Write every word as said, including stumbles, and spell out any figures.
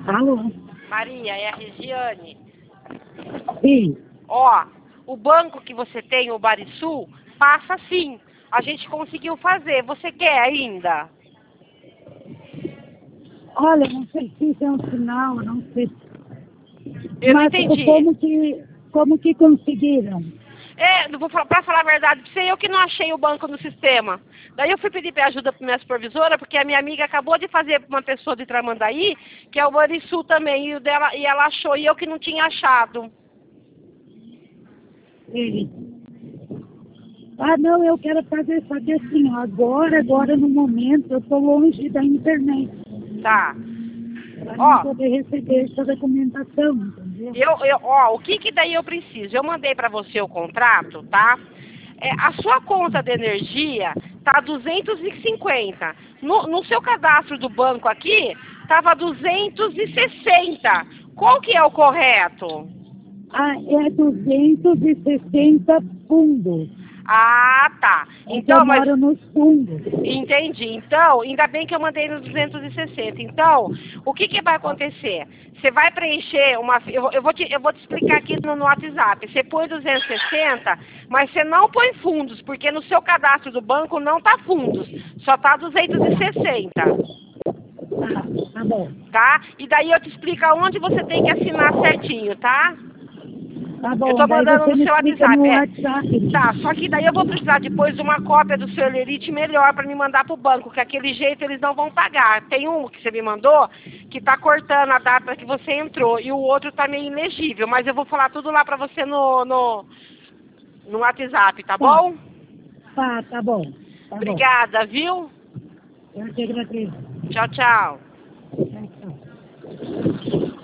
Alô? Maria, é a Regiane. Sim. Ó, o banco que você tem, o Barisul, passa sim. A gente conseguiu fazer. Você quer ainda? Olha, não sei se isso é um sinal, não sei. Eu não Mas entendi. como que, como que conseguiram? É, vou falar, pra falar a verdade, pra você, eu que não achei o banco no sistema. Daí eu fui pedir ajuda pra minha supervisora, porque a minha amiga acabou de fazer pra uma pessoa de Tramandaí, que é o Barisul também, e, o dela, e ela achou, e eu que não tinha achado. Sim. Ah, não, eu quero fazer, só que assim, agora, agora no momento, eu estou longe da internet. Tá. Para não Ó, poder receber essa documentação, entendeu? eu, eu, ó, o que que daí eu preciso? Eu mandei pra você o contrato, tá? É, a sua conta de energia tá duzentos e cinquenta. No, no seu cadastro do banco aqui, tava duzentos e sessenta. Qual que é o correto? Ah, é duzentos e sessenta fundos. Ah, tá. É que eu Então, mas moro nos fundos. entendi. Então, ainda bem que eu mandei nos duzentos e sessenta. Então, o que que vai acontecer? Você vai preencher uma... Eu, vou- eu, vou, te, eu vou te explicar aqui no, no WhatsApp. Você põe duzentos e sessenta, mas você não põe fundos, porque no seu cadastro do banco não tá fundos. Só tá duzentos e sessenta, Ah, tá bom. tá? E daí eu te explico aonde você tem que assinar certinho, tá? Tá Eu bom, tô daí mandando você no me seu explica WhatsApp, no é. WhatsApp. Tá, só que daí eu vou precisar depois de uma cópia do seu Elite melhor pra me mandar pro banco, que aquele jeito eles não vão pagar. Tem um que você me mandou que tá cortando a data que você entrou e o outro tá meio ilegível, mas eu vou falar tudo lá pra você no, no, no WhatsApp, tá Tá, bom? tá, tá bom. Tá bom. Obrigada, viu? Eu que agradeço. Tchau, tchau. Tchau, tchau.